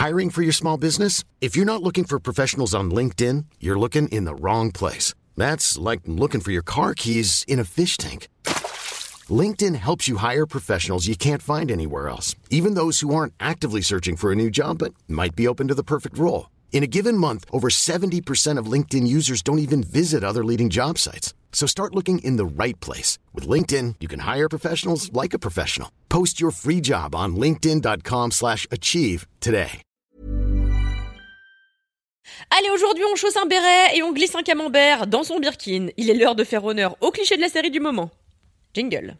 Hiring for your small business? If you're not looking for professionals on LinkedIn, you're looking in the wrong place. That's like looking for your car keys in a fish tank. LinkedIn helps you hire professionals you can't find anywhere else, even those who aren't actively searching for a new job but might be open to the perfect role. In a given month, over 70% of LinkedIn users don't even visit other leading job sites. So start looking in the right place. With LinkedIn, you can hire professionals like a professional. Post your free job on linkedin.com/achieve today. Allez, aujourd'hui on chausse un béret et on glisse un camembert dans son birkin. Il est l'heure de faire honneur au cliché de la série du moment. Jingle.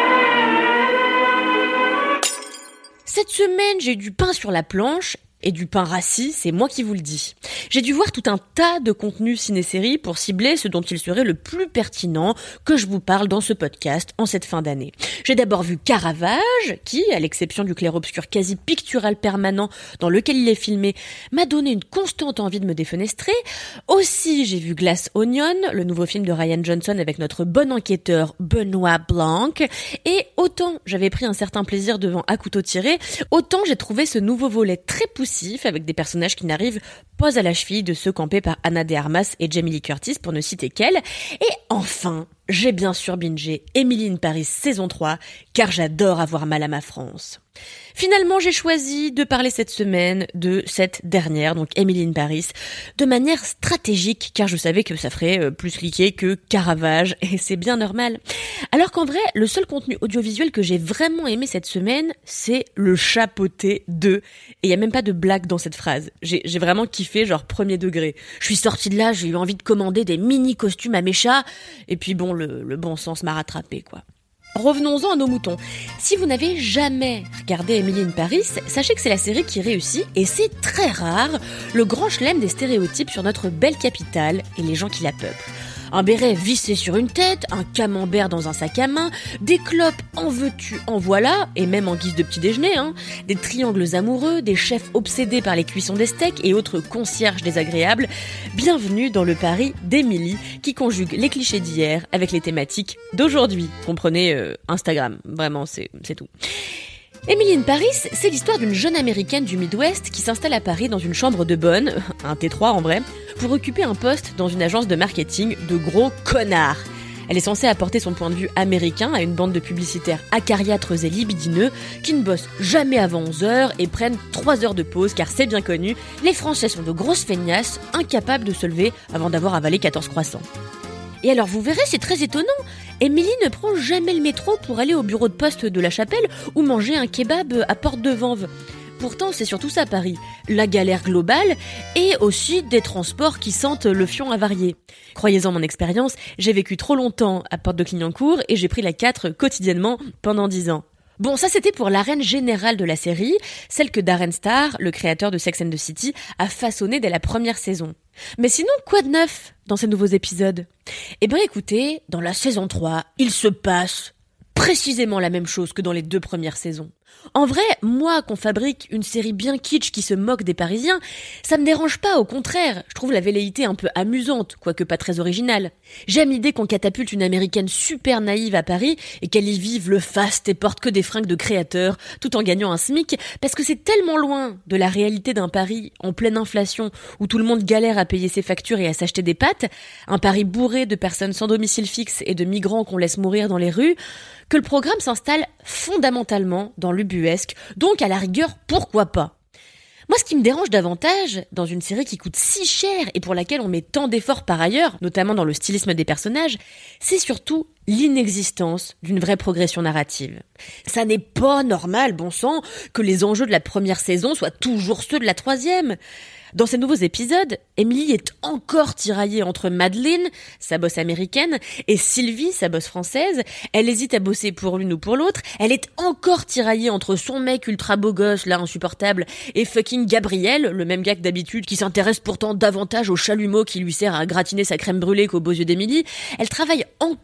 Cette semaine, j'ai eu du pain sur la planche et du pain rassis, c'est moi qui vous le dis. J'ai dû voir tout un tas de contenus ciné-séries pour cibler ce dont il serait le plus pertinent que je vous parle dans ce podcast en cette fin d'année. J'ai d'abord vu Caravage, qui, à l'exception du clair-obscur quasi pictural permanent dans lequel il est filmé, m'a donné une constante envie de me défenestrer. Aussi, j'ai vu Glass Onion, le nouveau film de Rian Johnson avec notre bon enquêteur Benoît Blanc. Et autant j'avais pris un certain plaisir devant À couteau tiré, autant j'ai trouvé ce nouveau volet très poussif avec des personnages qui n'arrivent pas à la cheville de ceux campés par Ana de Armas et Jamie Lee Curtis pour ne citer qu'elle. Et enfin, j'ai bien sûr bingé Emily in Paris saison 3 car j'adore avoir mal à ma France. Finalement, j'ai choisi de parler cette semaine de cette dernière, donc Emily in Paris, de manière stratégique, car je savais que ça ferait plus cliquer que Caravage, et c'est bien normal. Alors qu'en vrai, le seul contenu audiovisuel que j'ai vraiment aimé cette semaine, c'est le chapeauté de... Et il y a même pas de blague dans cette phrase. J'ai vraiment kiffé, genre premier degré. Je suis sortie de là, j'ai eu envie de commander des mini costumes à mes chats, et puis bon, le bon sens m'a rattrapé, quoi. Revenons-en à nos moutons. Si vous n'avez jamais regardé Emily in Paris, sachez que c'est la série qui réussit, et c'est très rare, le grand chelem des stéréotypes sur notre belle capitale et les gens qui la peuplent. Un béret vissé sur une tête, un camembert dans un sac à main, des clopes en veux-tu, en voilà, et même en guise de petit déjeuner, des triangles amoureux, des chefs obsédés par les cuissons des steaks et autres concierges désagréables. Bienvenue dans le Paris d'Emily, qui conjugue les clichés d'hier avec les thématiques d'aujourd'hui. Comprenez Instagram, vraiment, c'est tout. Emily in Paris, c'est l'histoire d'une jeune américaine du Midwest qui s'installe à Paris dans une chambre de bonne, un T3 en vrai, pour occuper un poste dans une agence de marketing de gros connards. Elle est censée apporter son point de vue américain à une bande de publicitaires acariâtres et libidineux qui ne bossent jamais avant 11h et prennent 3 heures de pause car c'est bien connu, les Français sont de grosses feignasses, incapables de se lever avant d'avoir avalé 14 croissants. Et alors vous verrez, c'est très étonnant, Emily ne prend jamais le métro pour aller au bureau de poste de la Chapelle ou manger un kebab à Porte de Vanves. Pourtant, c'est surtout ça Paris, la galère globale et aussi des transports qui sentent le fion avarié. Croyez-en mon expérience, j'ai vécu trop longtemps à Porte de Clignancourt et j'ai pris la 4 quotidiennement pendant 10 ans. Bon, ça c'était pour l'arène générale de la série, celle que Darren Star, le créateur de Sex and the City, a façonnée dès la première saison. Mais sinon, quoi de neuf dans ces nouveaux épisodes ? Eh bien écoutez, dans la saison 3, il se passe précisément la même chose que dans les 2 premières saisons. En vrai, moi, qu'on fabrique une série bien kitsch qui se moque des Parisiens, ça me dérange pas, au contraire. Je trouve la velléité un peu amusante, quoique pas très originale. J'aime l'idée qu'on catapulte une américaine super naïve à Paris et qu'elle y vive le faste et porte que des fringues de créateurs, tout en gagnant un SMIC, parce que c'est tellement loin de la réalité d'un Paris en pleine inflation, où tout le monde galère à payer ses factures et à s'acheter des pâtes, un Paris bourré de personnes sans domicile fixe et de migrants qu'on laisse mourir dans les rues, que le programme s'installe fondamentalement dans l'ubuesque, donc à la rigueur, pourquoi pas ? Moi, ce qui me dérange davantage, dans une série qui coûte si cher et pour laquelle on met tant d'efforts par ailleurs, notamment dans le stylisme des personnages, c'est surtout l'inexistence d'une vraie progression narrative. Ça n'est pas normal, bon sang, que les enjeux de la première saison soient toujours ceux de la 3e. Dans ces nouveaux épisodes, Emily est encore tiraillée entre Madeleine, sa boss américaine, et Sylvie, sa boss française. Elle hésite à bosser pour l'une ou pour l'autre. Elle est encore tiraillée entre son mec ultra beau gosse, là insupportable, et fucking Gabriel, le même gars que d'habitude, qui s'intéresse pourtant davantage au chalumeau qui lui sert à gratiner sa crème brûlée qu'aux beaux yeux d'Emily. Elle travaille encore pour le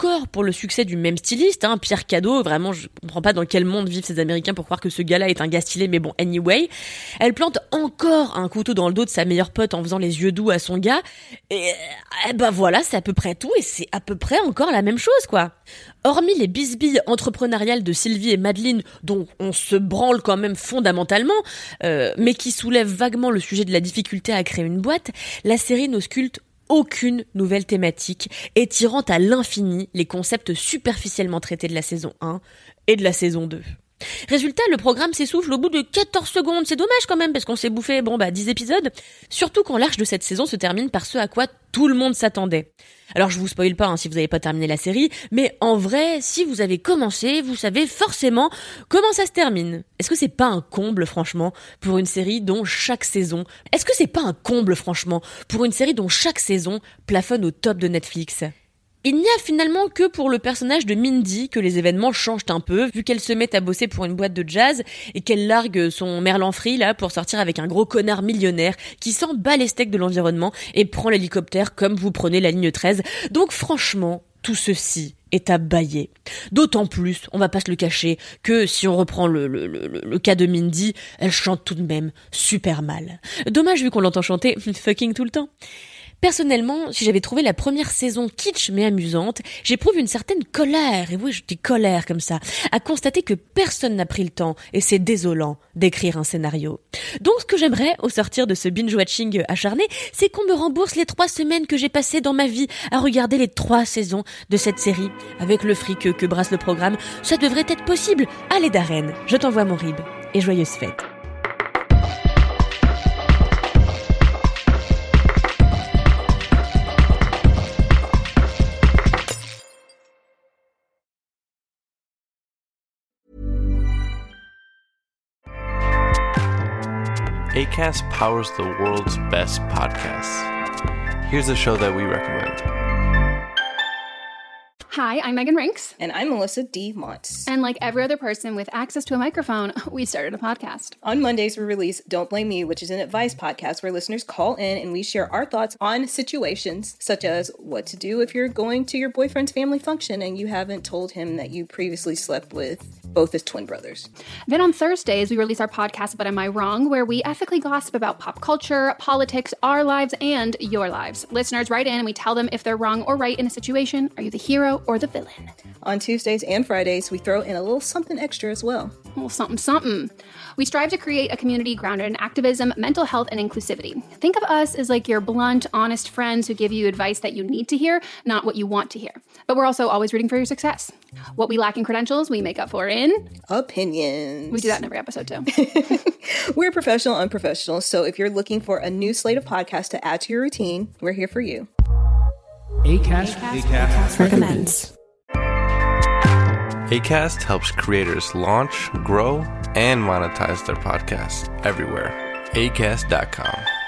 le succès du même styliste, Pierre Cadeau. Vraiment, je comprends pas dans quel monde vivent ces Américains pour croire que ce gars-là est un gars stylé, mais bon, anyway. Elle plante encore un couteau dans le dos de sa meilleure pote en faisant les yeux doux à son gars. Et voilà, c'est à peu près tout, et c'est à peu près encore la même chose, quoi. Hormis les bisbilles entrepreneuriales de Sylvie et Madeleine, dont on se branle quand même fondamentalement, mais qui soulèvent vaguement le sujet de la difficulté à créer une boîte, la série n'ausculte aucune nouvelle thématique, étirant à l'infini les concepts superficiellement traités de la saison 1 et de la saison 2. Résultat, le programme s'essouffle au bout de 14 secondes. C'est dommage quand même, parce qu'on s'est bouffé 10 épisodes. Surtout quand l'arche de cette saison se termine par ce à quoi tout le monde s'attendait. Alors je vous spoil pas si vous n'avez pas terminé la série, mais en vrai, si vous avez commencé, vous savez forcément comment ça se termine. Est-ce que c'est pas un comble, franchement, pour une série dont chaque saison plafonne au top de Netflix ? Il n'y a finalement que pour le personnage de Mindy que les événements changent un peu, vu qu'elle se met à bosser pour une boîte de jazz et qu'elle largue son Merlan Free là pour sortir avec un gros connard millionnaire qui s'en bat les steaks de l'environnement et prend l'hélicoptère comme vous prenez la ligne 13. Donc franchement, tout ceci est à bâiller. D'autant plus, on va pas se le cacher, que si on reprend le cas de Mindy, elle chante tout de même super mal. Dommage vu qu'on l'entend chanter fucking tout le temps. Personnellement, si j'avais trouvé la première saison kitsch mais amusante, j'éprouve une certaine colère, et oui, je dis colère comme ça, à constater que personne n'a pris le temps, et c'est désolant, d'écrire un scénario. Donc ce que j'aimerais, au sortir de ce binge-watching acharné, c'est qu'on me rembourse les 3 semaines que j'ai passées dans ma vie à regarder les 3 saisons de cette série. Avec le fric que brasse le programme, ça devrait être possible. Allez Darren, je t'envoie mon rib, et joyeuses fêtes. Acast powers the world's best podcasts. Here's a show that we recommend. Hi, I'm Megan Rinks. And I'm Melissa D. Montz. And like every other person with access to a microphone, we started a podcast. On Mondays, we release Don't Blame Me, which is an advice podcast where listeners call in and we share our thoughts on situations such as what to do if you're going to your boyfriend's family function and you haven't told him that you previously slept with both his twin brothers. Then on Thursdays, we release our podcast, But Am I Wrong?, where we ethically gossip about pop culture, politics, our lives, and your lives. Listeners write in and we tell them if they're wrong or right in a situation. Are you the hero or the villain? On Tuesdays and Fridays, we throw in a little something extra as well. Well, something. We strive to create a community grounded in activism, mental health, and inclusivity. Think of us as like your blunt, honest friends who give you advice that you need to hear, not what you want to hear. But we're also always rooting for your success. What we lack in credentials, we make up for in... opinions. We do that in every episode, too. We're professional, unprofessional, so if you're looking for a new slate of podcasts to add to your routine, we're here for you. Acast recommends. Acast helps creators launch, grow, and monetize their podcasts everywhere. Acast.com.